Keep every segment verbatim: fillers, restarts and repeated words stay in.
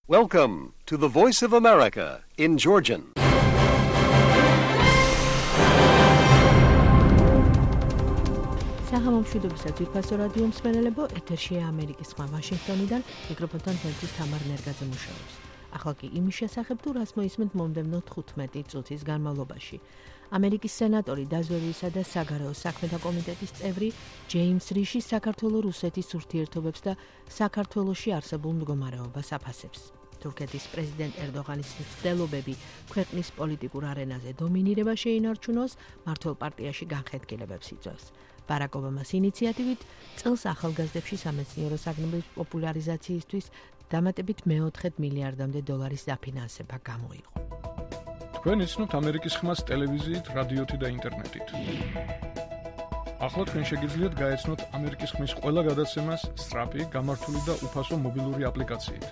Welcome to the Voice of America in Georgian. Საღამომშვიდობისა ძვირფასო რადიო მსმენელებო, ეთერშია ამერიკის ხმა ვაშინგტონიდან, მიკროფონთან თემთვის თამარ ნერგაძე მუშაობს. ახლა კი იმის შესახებ, თუ რას მოისმენთ მომდევნო თხუთმეტი წუთის განმავლობაში. ამერიკის სენატორი დაზვერვისა და საგარეო საქმეთა კომიტეტის წევრი ჯეიმს რიში საქართველო-რუსეთის ურთიერთობებს და საქართველოში არსებულ მდგომარეობას აფასებს. თურქეთის პრეზიდენტ ერდოღანის მცდელობები ქვეყნის პოლიტიკურ არენაზე დომინირება შეინარჩუნოს, მმართველ პარტიაში განხეთქილებებს იწვევს. ბარაკ ობამას ინიციატივით წელს ახალგაზრდებში სამეცნიერო საგნების პოპულარიზაციისთვის დამატებით მეოთხე მილიარდამდე დოლარის დაფინანსება გამოიყო. თქვენ იცნობთ ამერიკის ხმას ტელევიზიით, რადიოთი და ინტერნეტით. ახლა თქვენ შეგიძლიათ გაეცნოთ ამერიკის ხმის ყველა გადაცემას სწრაფი, გამართული და უფასო მობილური აპლიკაციით.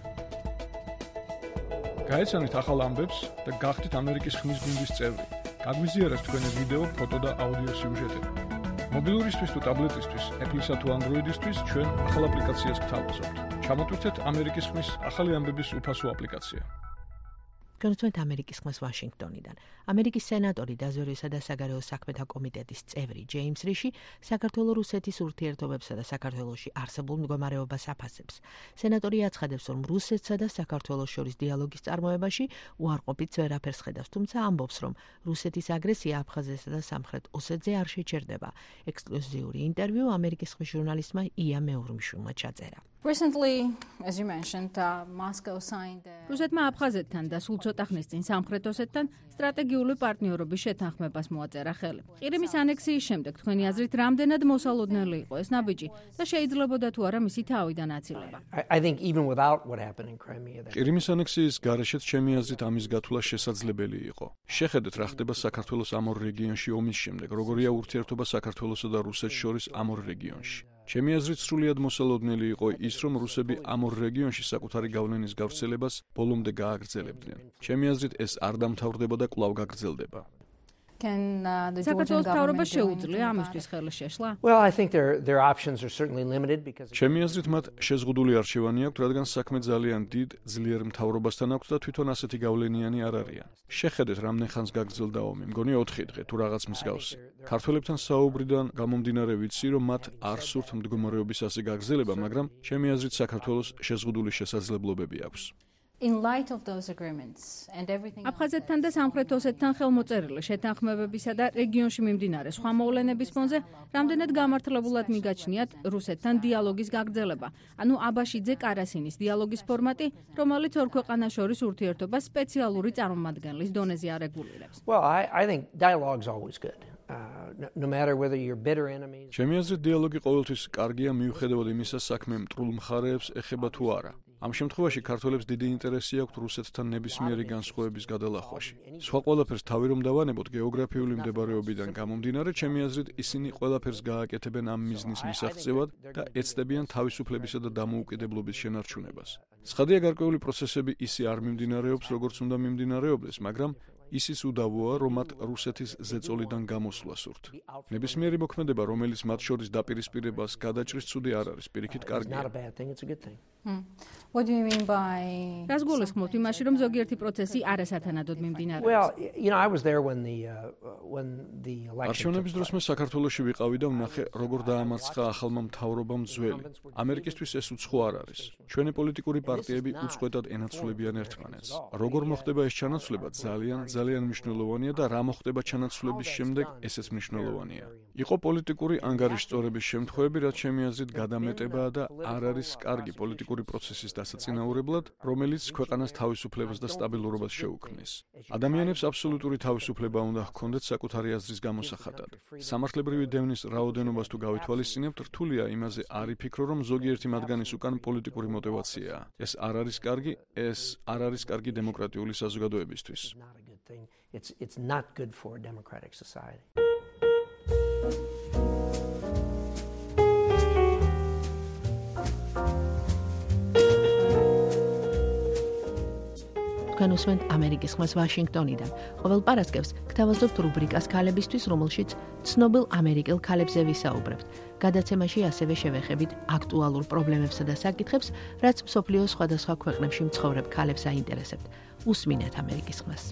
გაეცანით ახალ ამბებს და გახდით ამერიკის ხმის გუნდის წევრი. გაგვიზიარეთ თქვენი ვიდეო, ფოტო და აუდიო სიუჟეტები. მობილურისთვის თუ ტაბლეტისთვის, Apple-ისა თუ Android-ისთვის ჩვენ ახალ აპლიკაციას გთავაზობთ. ჩამოტვირთეთ ამერიკის ხმის ახალი ამბების უფასო აპლიკაცია. გონცვენთ ამერიკის ხმას ვაშინგტონიდან. ამერიკის სენატორი დაზვერვისა და საგარეო საქმეთა კომიტეტის წევრი ჯეიმს რიში საქართველო-რუსეთის ურთიერთობებსა და საქართველოში არსებულ მდგომარეობას აფასებს. სენატორი აცხადებს, რომ რუსეთსა და საქართველოს შორის დიალოგის წარმოებაში უარყოფით ვერაფერს ხედავს, თუმცა ამბობს, რომ რუსეთის აგრესია აფხაზეთსა და სამხრეთ ოსეთზე არ შეჩერდება. ექსკლუზიური ინტერვიუ ამერიკის ხმის ჟურნალისტმა ია მეურმიშვილმა ჩაწერა. Recently, as you mentioned, uh, Moscow signed a... რუსეთმა აფხაზეთთან და სულ ცოტა ხნის წინ სამხრეთ ოსეთთან სტრატეგიული პარტნიორობის შეთანხმებას მოაწერა ხელი. ყირიმის ანექსიის შემდეგ თქვენი აზრით რამდენად მოსალოდნელი იყო ეს ნაბიჯი და შეიძლებოდა თუ არა მისი თავიდან აცილება? I think even without what happened in Crimea. ყირიმის ანექსიის გარეშეც ჩემი აზრით ამის გათვლა შესაძლებელი იყო. შეხედეთ რა ხდება საქართველოს ამ ორ რეგიონში ომის შემდეგ, როგორია ურთიერთობა საქართველოსა და რუსეთს შორის ამ ორ რეგიონში. ჩემი აზრით სრულიად მოსალოდნელი იყო ის, რომ რუსები ამ ორ რეგიონში საკუთარი გავლენის გავრცელებას ბოლომდე გააგრძელებდნენ. ჩემი აზრით ეს არ დამთავრდება და კვლავ გაგრძელდება. საქართველოს მთავრობა შეუძლია ამისთვის ხელი შეშლა? Well, I think their their options are certainly limited because ჩემი აზრით მათ შეზღუდული არჩევანი აქვთ, რადგან საქმე ძალიან დიდ, ძლიერ მთავრობასთან აქვს და თვითონ ასეთი გავლენიანი არ არიან. შეხედეთ, რამდენ ხანს გაგრძელდა ომი, მგონი ოთხი დღე თუ რაღაც მსგავსი. ქართველებთან საუბრიდან გამომდინარე ვიცი, რომ მათ არ სურთ მდგომარეობის ასე გაგრძელება, მაგრამ ჩემი აზრით საქართველოს შეზღუდული შესაძლებლობები აქვს. In light of those agreements and everything აფხაზეთთან და სამხრეთ ოსეთთან ხელმოწერილი შეთანხმებებისა და რეგიონში მიმდინარე სხვა მოვლენების ფონზე რამდენად გამართლებულად მიგაჩნიათ რუსეთთან დიალოგის გაგრძელება, ანუ აბაშიძე კარასინის დიალოგის ფორმატი, რომელიც ორ ქვეყანას შორის ურთიერთობას სპეციალური წარმომადგენლის დონეზე არეგულირებს. Well, I I think dialogue's always good. Uh, no, no matter whether you're bitter enemies. ჩემი აზრით დიალოგი ყოველთვის კარგია მიუხედავად იმისა, საქმე მტრულ მხარეებს ეხება თუ არა. ამ შემთხვევაში ქართველებს დიდი ინტერესი აქვთ რუსეთთან ნებისმიერი განსხვავების გადალახვაში. სხვა ყველაფერს თავი რომ დავანებოთ გეოგრაფიული მდებარეობიდან გამომდინარე, ჩემი აზრით ისინი ყველაფერს გააკეთებენ ამ მიზნის მისაღწევად და ეცდებიან თავისუფლებისა და დამოუკიდებლობის შენარჩუნებას. ცხადია, გარკვეული პროცესები ისე არ მიმდინარეობს, როგორც უნდა მიმდინარეობდეს, მაგრამ ისიც უდავოა, რომ მათ რუსეთის ზეწოლიდან გამოსვლა სურთ. ნებისმიერი მოქმედება, რომელიც მათ შორის დაპირისპირებას გადაჭრის, ცუდი არ არის, პირიქით კარგია. Hmm. What do you mean by რას გულისხმობთ იმაში, რომ ზოგიერთი პროცესი არასათანადოდ მიმდინარეობს? Well, you know, I was there when the uh, when the election. არჩევნების დროს მე საქართველოში ვიყავი და ვნახე, როგორ დაამარცხა ახალმა მთავრობამ ძველი. ამერიკისთვის ეს უცხო არ არის. ჩვენი პოლიტიკური პარტიები უწყვეტად ენაცვლებიან ერთმანეთს. როგორ მოხდება ეს ჩანაცვლება, ძალიან ძალიან მნიშვნელოვანია და რა მოხდება ჩანაცვლების შემდეგ, ესეც მნიშვნელოვანია. იყო პოლიტიკური ანგარიშწორების შემთხვევები, რაც ჩემი აზრით გადამეტებაა და არ არის კარგი პოლიტიკური პროცესის დასაწინაურებლად, რომელიც ქვეყანას თავისუფლებას და სტაბილურობას შეუქმნის. ადამიანებს აბსოლუტური თავისუფლება უნდა ჰქონდეთ საკუთარი აზრის გამოსახატად. სამართლებრივი დევნის რაოდენობას თუ გავითვალისწინებთ, რთულია იმაზე არ იფიქრო, რომ ზოგიერთი მათგანის უკან პოლიტიკური мотивაციაა. ეს არ არის კარგი, ეს არ არის კარგი დემოკრატიული საზოგადოებისთვის. It's it's not good for a democratic society. თქვენ უსმენთ ამერიკის ხმას ვაშინგტონიდან. ყოველ პარასკევს გთავაზობთ რუბრიკას ქალებისთვის, რომელშიც ცნობილ ამერიკელ ქალებზე ვისაუბრებთ. გადაცემაში ასევე შევეხებით აქტუალურ პრობლემებსა და საკითხებს, რაც მსოფლიოს სხვადასხვა ქვეყნებში მცხოვრებ ქალებს აინტერესებთ. უსმინეთ ამერიკის ხმას.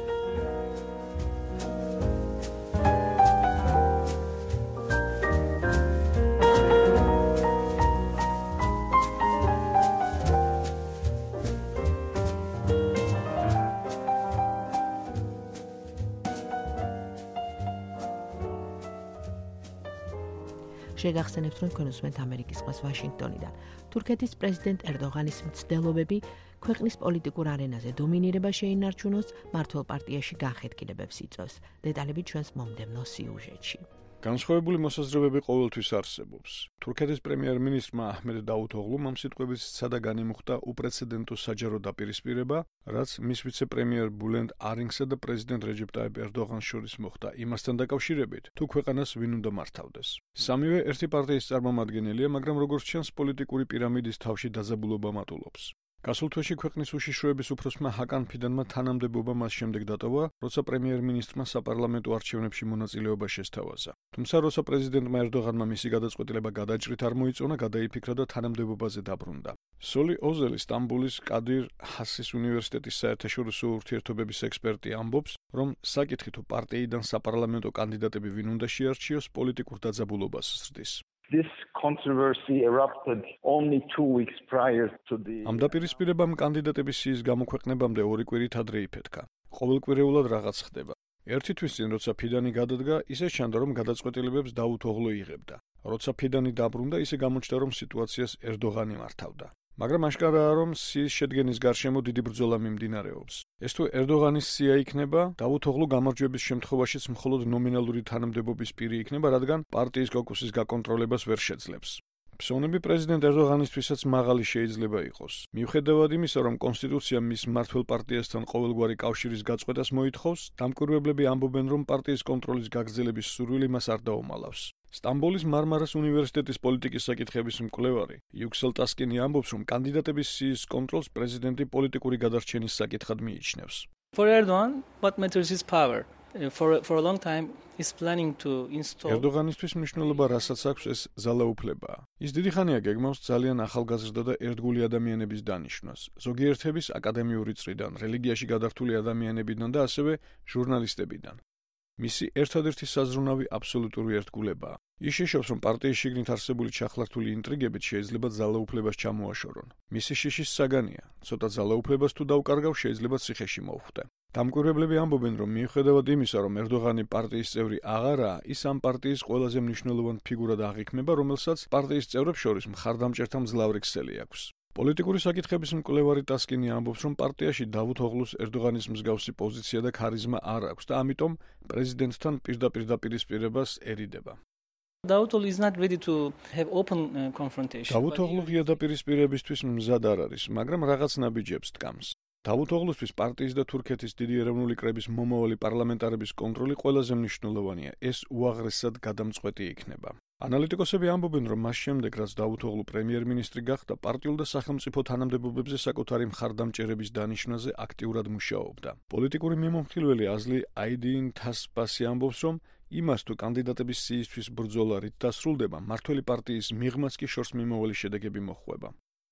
შეგახსენებთ, რომ თქვენ უსმენთ ამერიკის ხმას ვაშინგტონიდან. თურქეთის პრეზიდენტ ერდოღანის მცდელობები ქვეყნის პოლიტიკურ არენაზე დომინირება შეინარჩუნოს, მართლ პარტიაში განხეთქილებებს იწვევს. დეტალები ჩვენს მომდევნო სიუჟეტში. განსხვავებული მოსაზრებები ყოველთვის არსებობს. თურქეთის პრემიერ-მინისტრმა აჰმედ დაუთოღლუმ ამ სიტყვებით სცადა განიმუხტა უპრეცედენტო საჯარო დაპირისპირება, რაც მის ვიცე-პრემიერ ბულენდ არინგსა და პრეზიდენტ რეჯეპ ტაიპ ერდოღანს შორის მოხდა იმასთან დაკავშირებით, თუ ქვეყანას ვინ უნდა მართავდეს. სამივე ერთი პარტიის წარმომადგენელია, მაგრამ როგორც ჩანს, პოლიტიკური პირამიდის თავში დაძაბულობა მატულობს. გასულ თვეში ქვეყნის უშიშროების უფროსმა ჰაკან ფიდანმა თანამდებობა მას შემდეგ დატოვა, როცა პრემიერ-მინისტრმა საპარლამენტო არჩევნებში მონაწილეობა შესთავაზა. თუმცა, როცა პრეზიდენტმა ერდოღანმა მისი გადაწყვეტილება გადაჭრით არ მოიწონა, გადაიფიქრა და თანამდებობაზე დაბრუნდა. სოლი ოზელი, სტამბოლის კადირ ჰასის უნივერსიტეტის საერთაშორისო ურთიერთობების ექსპერტი ამბობს, რომ საკითხი თუ პარტიიდან საპარლამენტო კანდიდატები ვინ უნდა შეარჩიოს, პოლიტიკურ დაძაბულობას ზრდის. This controversy erupted only two weeks prior to the ამ დაპირისპირებამ კანდიდატების სიის გამოქვეყნებამდე ორი კვირით ადრე იფეთქა. ყოველკვირეულად რაღაც ხდება. ერთი თვის წინ, როცა ფიდანი გადადგა, ისე ჩანდა, რომ გადაწყვეტილებებს დაუთოღლო იღებდა. როცა ფიდანი დაბრუნდა, ისე გამოჩნდა, რომ სიტუაციას ერდოღანი მართავდა. მაგრამ აშკარაა, რომ სიის შედგენის გარშემო დიდი ბრძოლა მიმდინარეობს. ეს თუ ერდოღანის სია იქნება, დაუთოღლუ გამარჯვების შემთხვევაშიც მხოლოდ ნომინალური თანამდებობის პირი იქნება, რადგან პარტიის კოკუსის გაკონტროლებას ვერ შეძლებს. ფსონები პრეზიდენტ ერდოღანისთვისაც მაღალი შეიძლება იყოს. მიუხედავად იმისა, რომ კონსტიტუცია მის მმართველ პარტიასთან ყოველგვარი კავშირის გაწყვეტას მოითხოვს, დამკვირვებლები ამბობენ, რომ პარტიის კონტროლის გაგრძელების სურვილი მას არ დაუმალავს. სტამბოლის მარმარას უნივერსიტეტის პოლიტიკის საკითხების მკვლევარი იუქსელ ტასკინი ამბობს, რომ კანდიდატების სიის კონტროლს პრეზიდენტი პოლიტიკური გადარჩენის საკითხად მიიჩნევს. For Erdogan, what matters is power. For for a long time he's planning to install ერდოღანისთვის მნიშვნელობა რასაც აქვს ეს ძალაუფლებაა. ის დიდი ხანია გეგმავს ძალიან ახალგაზრდა და ერთგული ადამიანების დანიშვნას. ზოგიერთების აკადემიური წრიდან, რელიგიაში გადართული ადამიანებიდან და ასევე ჟურნალისტებიდან. მისი ერთადერთი საზრუნავი აბსოლუტური ერთგულებაა. ის შეშობს, რომ პარტიის შიგნით არსებული ჩახლართული ინტრიგებით შეიძლება ძალაუფლებას ჩამოაშორონ. მისი შიშის საგანია, ცოტა ძალაუფლებას თუ დაუკარგავს, შეიძლება ციხეში მოხვდე. დამკვირვებლები ამბობენ, რომ მიუხედავად იმისა, რომ ერდოღანი პარტიის წევრი აღარაა, ის ამ პარტიის ყველაზე მნიშვნელოვან ფიგურად აღიქმება, რომელსაც პარტიის წევრებს შორის მხარდამჭერთა მძლავრი ქსელი აქვს. პოლიტიკური საკითხების მკვლევარი ტასკინი ამბობს, რომ პარტიაში დაუთოღლუს ერდოღანის მსგავსი პოზიცია და ქარიზმა არ აქვს და ამიტომ პრეზიდენტთან პირდაპირ დაპირისპირებას ერიდება. Davutoglu is not ready to have open uh, confrontation. დაუთოღლუ ღია დაპირისპირებისთვის მზად არ არის, მაგრამ რაღაც ნაბიჯებს ткамს. დაუთოღლუსთვის პარტიის და თურქეთის დიდი ეროვნული კრების მომავალი პარლამენტარების კონტროლი ყველაზე მნიშვნელოვანია. ეს უაღრესად გადამწყვეტი იქნება. ანალიტიკოსები ამბობენ, რომ მას შემდეგ, რაც დაუთოღლუ პრემიერ-მინისტრი გახდა, პარტიულ და სახელმწიფო თანამდებობებზე საკუთარი მხარდამჭერების დანიშვნაზე აქტიურად მუშაობდა. პოლიტიკური მიმოხილველი აზლი აიდინ თასპასი ამბობს, რომ იმას თუ კანდიდატების სიისთვის ბრძოლა რით დასრულდება, მმართველი პარტიის მიღმაც კი შორს მიმავალი შედეგები მოჰყვება.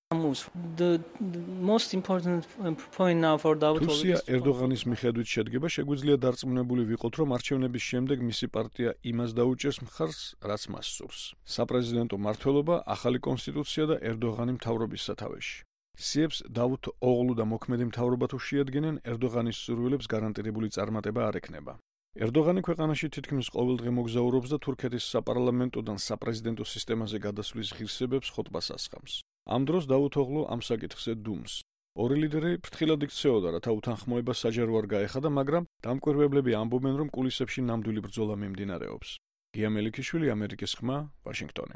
The, the most important point now for Davutoglu თურქია ერდოღანის მიხედვით შედგება, შეგვიძლია დარწმუნებული ვიყოთ, რომ არჩევნების შემდეგ მისი პარტია იმას დაუჭერს მხარს, რაც მას სურს. საპრეზიდენტო მმართველობა, ახალი კონსტიტუცია და ერდოღანი მთავრობის სათავეში. სიებს დაუთოღლუ და მოქმედი მთავრობა თუ შეადგენენ, ერდოღანის სურვილებს გარანტირებული წარმატება არ ექნება. ერდოღანი ქვეყანაში თითქმის ყოველდღე მოგზაურობს და თურქეთის საპარლამენტოდან საპრეზიდენტო სისტემაზე გადასვლის ღირსებებს ხოტბას ასხამს. ამ დროს დაუთოღლუ ამ საკითხზე დუმს. ორი ლიდერი ფრთხილად იქცეოდა, რათა უთანხმოება საჯარო არ გაეხადა, მაგრამ დამკვირვებლები ამბობენ, რომ კულისებში ნამდვილი ბრძოლა მიმდინარეობს. გია მელიქიშვილი, ამერიკის ხმა, ვაშინგტონი.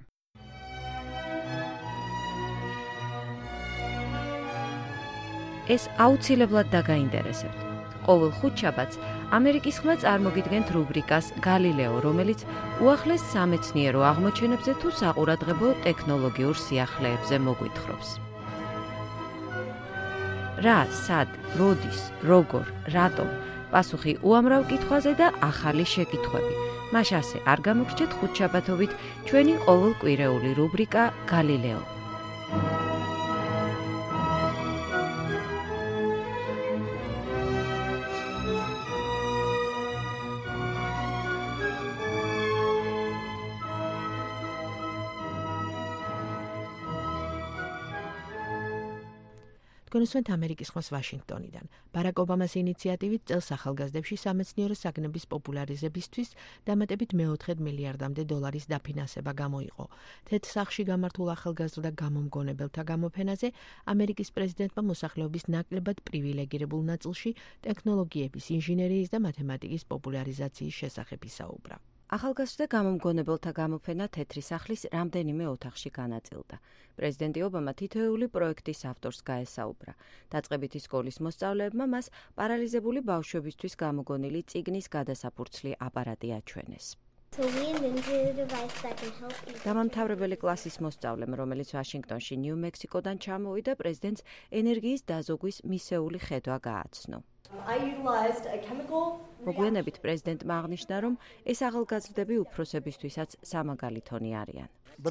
ეს აუცილებლად დაგაინტერესებთ. ყოველ ხუთშაბათს ამერიკის ხმა წარმოგიდგენთ რუბრიკას გალილეო, რომელიც უახლეს სამეცნიერო აღმოჩენებზე თუ საყურადღებო ტექნოლოგიურ სიახლეებზე მოგვითხრობს. რა, სად, როდის, როგორ, რატომ? პასუხი უამრავ კითხვაზე და ახალი შეკითხვები. მას ასე არ გამოგრჩეთ ხუთშაბათობით ჩვენი ყოველკვირეული რუბრიკა გალილეო. გონსვენთ ამერიკის ხმას ვაშინგტონიდან. ბარაკ ობამას ინიციატივით წელს ახალგაზრდებში სამეცნიერო საგნების პოპულარიზებისთვის დამატებით მეოთხედ მილიარდამდე დოლარის დაფინანსება გამოიყო. თეთრ სახლში გამართულ ახალგაზრდა გამომგონებელთა გამოფენაზე ამერიკის პრეზიდენტმა მოსახლეობის ნაკლებად პრივილეგირებულ ნაწილში ტექნოლოგიების, ინჟინერიის და მათემატიკის პოპულარიზაციის შესახებ ისაუბრა. ახალგაზრდა გამომგონებელთა გამოფენა თეთრი სახლის რამდენიმე ოთახში განაწილდა. პრეზიდენტი ობამა თითოეული პროექტის ავტორს გაესაუბრა. დაწყებითი სკოლის მოსწავლეებმა მას პარალიზებული ბავშვებისთვის გამოგონილი წიგნის გადასაფურცლი აპარატი აჩვენეს. დამამთავრებელი კლასის მოსწავლემ, რომელიც ვაშინგტონში, ნიუ-მექსიკოდან ჩამოვიდა, პრეზიდენტს ენერგიის დაზოგვის მისეული ხედვა გააცნო. მოგვიანებით პრეზიდენტმა აღნიშნა, რომ ეს ახალგაზრდები უფროსებისთვისაც სამაგალითონი არიან.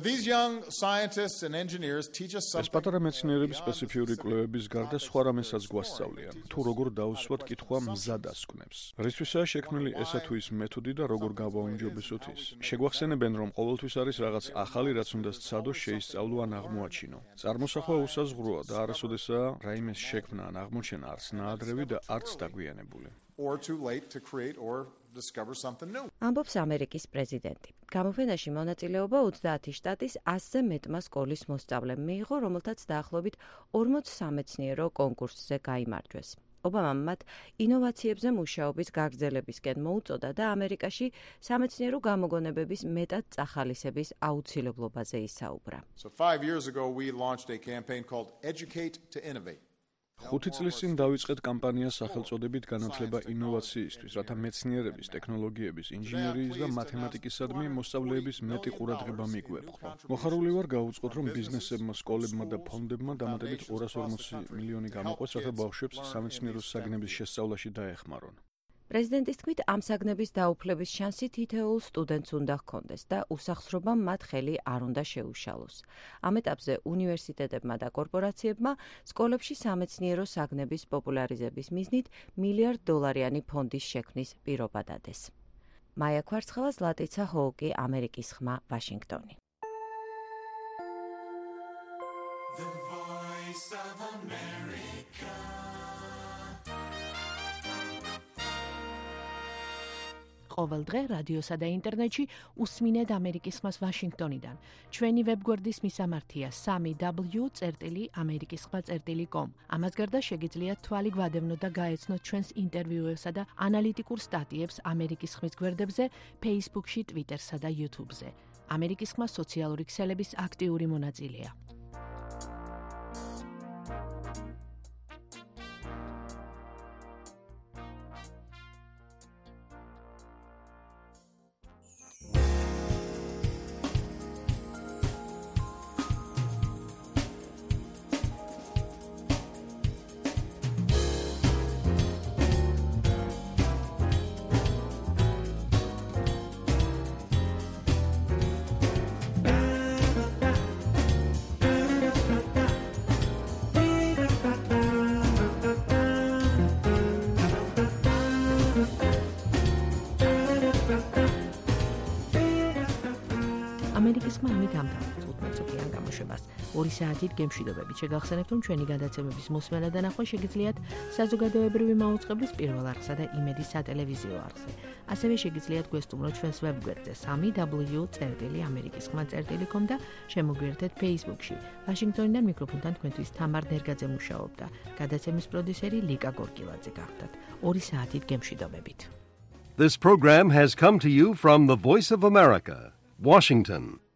ეს პატარა მეცნიერები სპეციფიური კვლევების გარდა სხვა რამესაც გვასწავლიან, თუ როგორ დაუსვათ კითხვა მზად ასკვნებს. რისთვისაა შექმნილი ესა თუ ის მეთოდი და როგორ გავაუმჯობესოთ ის. შეგვახსენებენ, რომ ყოველთვის არის რაღაც ახალი, რაც უნდა სცადოს, შეისწავლო ან აღმოაჩინო. წარმოსახვა უსაზღვროა და არასოდესაა რაიმეს შექმნა ან აღმოჩენა არც ნაადრევი და არც დაგვიანებული. or too late to create or discover something new. ამბობს ამერიკის პრეზიდენტი. გამოფენაში მონაწილეობა ოცდაათი შტატის ასზე მეტმა სკოლის მოსწავლემ მიიღო, რომელთაც დაახლოებით ორმოც სამეცნიერო კონკურსზე გაიმარჯვეს. ობამამ მათ ინოვაციებზე მუშაობის გაგრძელებისკენ მოუწოდა და ამერიკაში სამეცნიერო გამოგონებების მეტად წახალისების აუცილებლობაზე ისაუბრა. So five years ago we launched a campaign called Educate to Innovate. ხუთი წლის წინ დავიწყეთ კამპანიას სახელწოდებით განათლება ინოვაციისთვის, რათა მეცნიერების, ტექნოლოგიების, ინჟინერიის და მათემატიკისადმი მოსწავლეების მეტი ყურადღება მიგვეპყრო. მოხარული ვარ გაუწყოთ, რომ ბიზნესებმა, სკოლებმა და ფონდებმა დამატებით ორას ორმოცი მილიონი გამოყვეს, რათა ბავშვებს სამეცნიერო საგნების შესწავლაში დაეხმარონ. პრეზიდენტის თქმით, ამ საგნების დაუფლების შანსი თითოეულ სტუდენტს უნდა ჰქონდეს და უსახსრობამ მათ ხელი არ უნდა შეუშალოს. ამ ეტაპზე უნივერსიტეტებმა და კორპორაციებმა სკოლებში სამეცნიერო საგნების პოპულარიზების მიზნით მილიარდ დოლარიანი ფონდის შექმნის პირობა დადეს. მაია კვარცხელა, ზლატიცა ჰოუკი, ამერიკის ხმა, ვაშინგტონი. The Voice of America. ყოველ დღე რადიოსა და ინტერნეტში უსმინეთ ამერიკის ხმას ვაშინგტონიდან. ჩვენი ვებგვერდის მისამართია სამი დაბლიუ წერტილი ამერიკის ხმა წერტილი კომ. ამას გარდა შეგიძლიათ თვალი გვადევნოთ და გაეცნოთ ჩვენს ინტერვიუებსა და ანალიტიკურ სტატიებს ამერიკის ხმის გვერდებზე, Facebook-ში, Twitter-სა და YouTube-ზე. ამერიკის ხმა სოციალური ქსელების აქტიური მონაწილეა. ამერიკის ხმა ამით ამთავრებს თხუთმეტ-წუთიან გამოშვებას. ორი საათით გემშვიდობებით. შეგახსენებთ, რომ ჩვენი გადაცემების მოსმენა და ნახვა შეგიძლიათ საზოგადოებრივი მაუწყებლის პირველ არხსა და იმედის სატელევიზიო არხზე. ასევე შეგიძლიათ გვესტუმროთ ჩვენს ვებგვერდზე სამი დაბლიუ წერტილი ამერიკის ხმა წერტილი კომ და შემოგვიერთეთ Facebook-ში. ვაშინგტონიდან მიკროფონთან თქვენთვის თამარ ნერგაძე მუშაობდა. გადაცემის პროდიუსერი ლიკა გორკილაძე გახდათ. ორი საათით გემშვიდობებით. This program has come to you from the Voice of America, Washington.